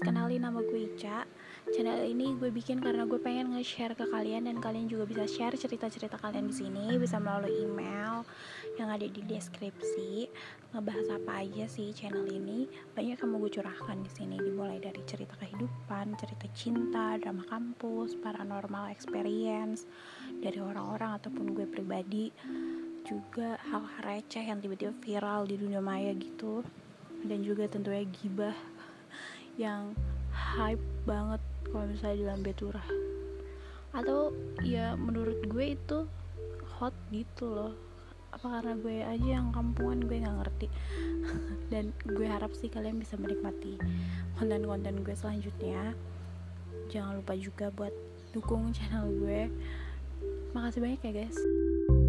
kenalin nama gue Ica. Channel ini gue bikin karena gue pengen nge-share ke kalian dan kalian juga bisa share cerita-cerita kalian di sini, bisa melalui email yang ada di deskripsi. Ngebahas apa aja sih channel ini? Banyak yang mau gue curahkan di sini, dimulai dari cerita kehidupan, cerita cinta, drama kampus, paranormal experience dari orang-orang ataupun gue pribadi, juga hal-hal receh yang tiba-tiba viral di dunia maya gitu. Dan juga tentunya gibah yang hype banget kalau misalnya di Lambe Turah, atau ya menurut gue itu hot gitu loh. Apa karena gue aja yang kampungan, gue nggak ngerti. Dan gue harap sih kalian bisa menikmati konten-konten gue selanjutnya. Jangan lupa juga buat dukung channel gue. Makasih banyak ya guys.